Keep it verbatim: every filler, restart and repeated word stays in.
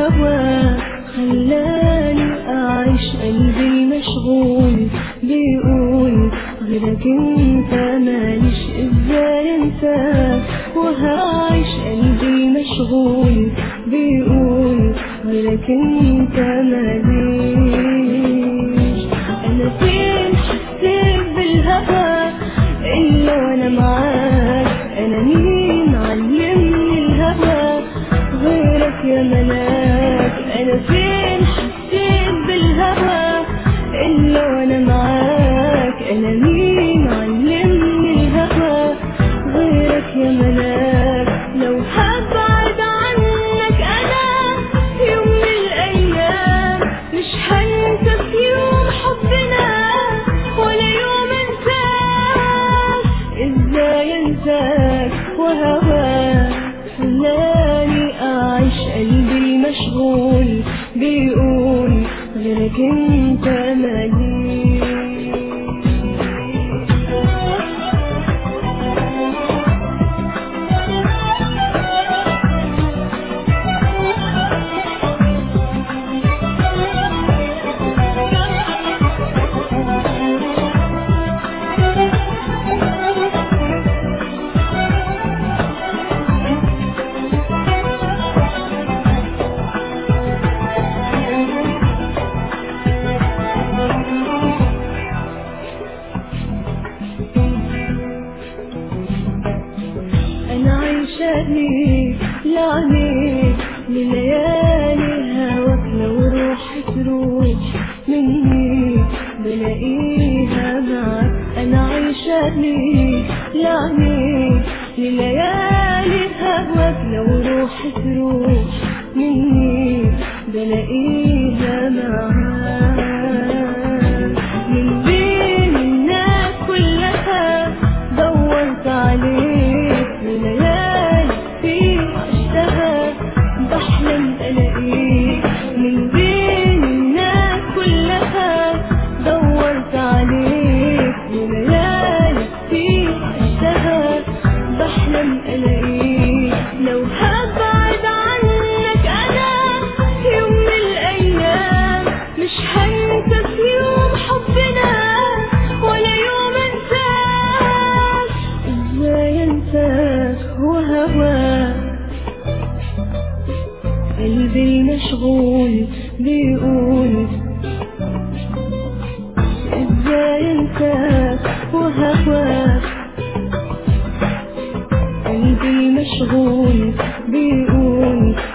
وهواك خلاني أعيش، قلبي المشغول بيقول غيرك انت ماليش، ازاي انساك وهعيش، قلبي المشغول بيقول غيرك انت ماليش. انا فين حسيت بالهوى الا وانا معاك، انا مين علمني الهوى غيرك يا ملاك، انا فين حسيت بالهوى الا وانا معاك، انا مين علمني الهوى غيرك يا ملاك. لو هبعد عنك انا يوم من الايام مش هنسى في يوم حبنا ولا يوم انساك، ازاي انساك وهواك خلاني اعيش، قلبي المشغول بيقول غيرك انت ماليش. أنا عايشة ليك لعنيك لليالي هواك، لو روحي تروح مني بلاقيها معاك. أنا عايشة ليك لعنيك لليالي هواك، لو روحي تروح مني بلاقيها معاك. من بين الناس كلها دورت عليك، ليالي فيك عشتها بحلم ألاقيك، من بين الناس كلها دورت عليك، ليالي فيك عشتها بحلم ألاقيك. لو هبعد عنك أنا يوم من الأيام مش هنسى في يوم حبنا ولا يوم انساك، ازاي انساك وهواك قلبي المشغول بيقول، ازاي انساك وهواك قلبي المشغول بيقول